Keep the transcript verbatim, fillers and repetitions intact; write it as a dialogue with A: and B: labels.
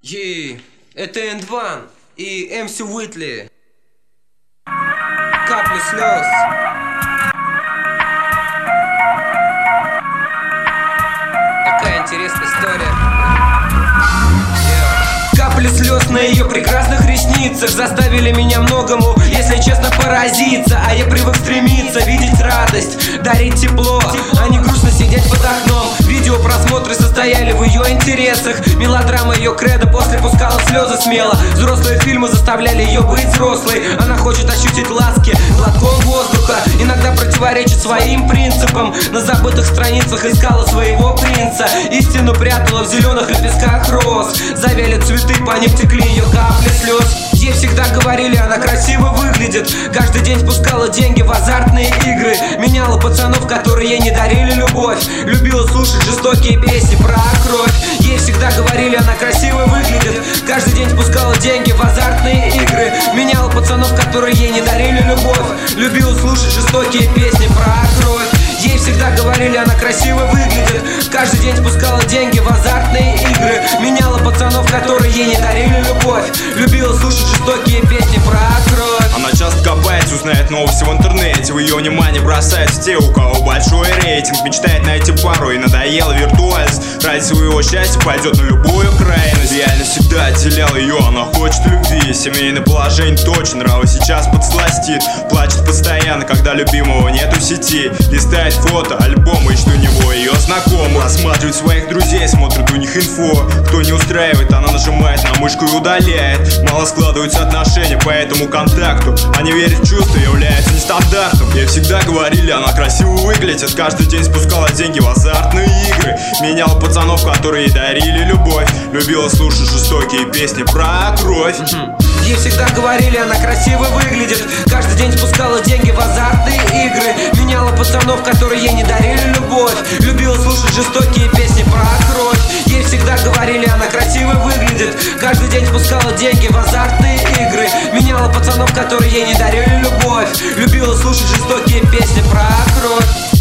A: Ей, это энд ван и эм си Уитли. Капли слез. Такая интересная история. Капли слез на ее прекрасных ресницах заставили меня многому, если честно, поразиться. А я привык стремиться, видеть радость, дарить тепло, а не грустно сидеть под окном. Видеопросмотры состояли в ее интересах. Мелодрама ее кредо, после пускала слезы смело. Взрослые фильмы заставляли ее быть взрослой. Она хочет ощутить ласки глотком воздуха, иногда противоречит своим принципам. На забытых страницах искала своего принца. Истину прятала в зеленых лепестках роз. Завяли цветы, по ним текли ее капли слез. Ей всегда говорили, она красиво выглядит. Каждый день спускала деньги в азартные игры. Меняла пацанов, которые ей не дарили любовь. Любила слушать жестокие песни про кровь. Ей всегда говорили, она красиво выглядит. Каждый день спускала деньги в азартные игры. Меняла пацанов, которые ей не дарили любовь. Любила слушать жестокие песни про кровь. Ей всегда говорили, она красиво выглядит. Каждый день спускала деньги в азартные игры. Меняла пацанов, которые ей не дарили любовь. Любила слушать жестокие песни про кровь.
B: Она часто копается, узнает новости в интернете. В ее внимание бросаются те, у кого большой рейтинг. Мечтает найти пару и надоела виртуальность. Ради своего счастья пойдет на любую крайность. Реально всегда отделял ее, она хочет любви. Семейное положение точно, нравы сейчас подсластит. Плачет постоянно, когда любимого нету в сети. Листает фото, альбомы, ищет у него ее знакомых. Осматривает своих друзей, смотрит у них инфо. Кто не устраивает, она нажимает на мышку и удаляет. Мало складываются отношения по этому контакту. Они верят в чувства, являются нестандартом. Ей всегда говорили, она красиво выглядит. Каждый день спускала деньги в азартные игры. Меняла пацанов, которые ей дарили любовь. Любила слушать жестокие песни про кровь.
A: Ей всегда говорили, она красиво выглядит. Каждый день спускала деньги в азартные игры. Меняла пацанов, которые ей не дарили любовь. Любила слушать жестокие песни про кровь. Ей всегда говорили, она красиво выглядит. Каждый день спускала деньги в азартные игры. Меняла пацанов, которые ей не дарили любовь. Любила слушать жестокие песни про кровь.